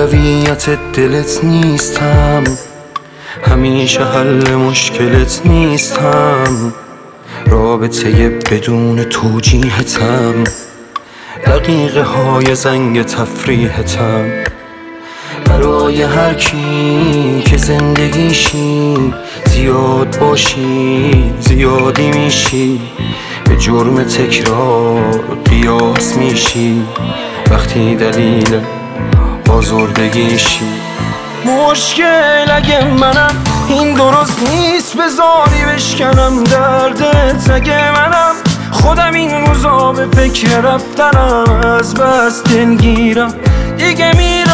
اولویت دلت نیستم، همیشه حل مشکلت نیستم، رابطه بدون توجیهتم، دقیقه های زنگ تفریحتم. برای هر کی که زندگیشی زیاد باشی زیادی میشی، به جرم تکرار قیاس میشی وقتی دلیل آزردگیشی. مشکل اگه منم این درست نیست، بذاری بشکنم دردت اگه منم خودم این روزا به فکر رفتنم، از بس دلگیرم دیگه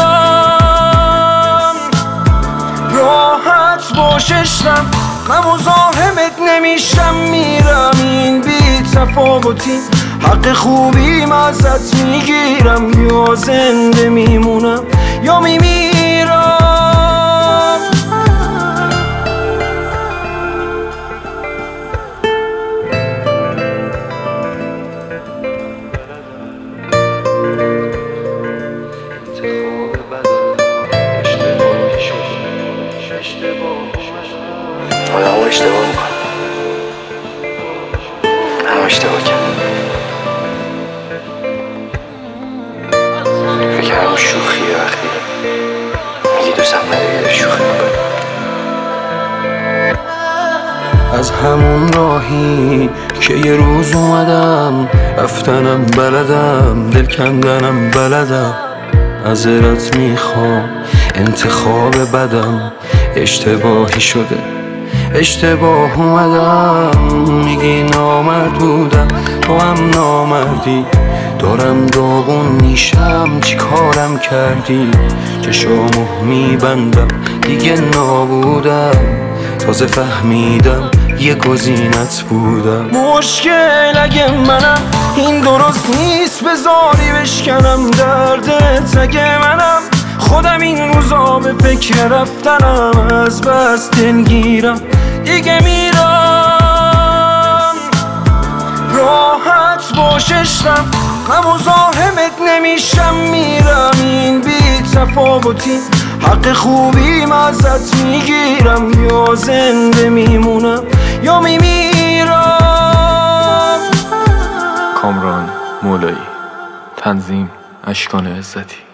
میرم. راحت باش عشقم، من مزاحمت نمیشم، میرم این بی تفاوتی حق خوبیم ازت میگیرم، یا زنده میمونم یا میمیرم. آدم ها اشتباه میکنم، هم اشتباه کردم، فکر همون شوخیه وقتی میگی دوستم نداری داری شوخی میکنی. از همون راهی که یه روز اومدم رفتنم بلدم، دل کندنم بلدم، معذرت میخوام انتخاب بدم اشتباهی شده، اشتباه اومدم. میگی نامرد بودم تو هم نامردی، دارم داغون میشم چی کارم کردی، چشامو میبندم دیگه نابودم، تازه فهمیدم یه گزینت بودم. مشکل اگه منم این درست نیست، بذاری بشکنم دردت اگه منم خودم این روزا به فکر رفتنم، از بس دلگیرم دیگه میرم. راحت باش عشقم، من مزاحمت نمیشم، میرم این بی تفاوتی حق خوبیم ازت میگیرم، یا زنده میمونم یا میمیرم. کامران مولایی، تنظیم اشکان عزتی.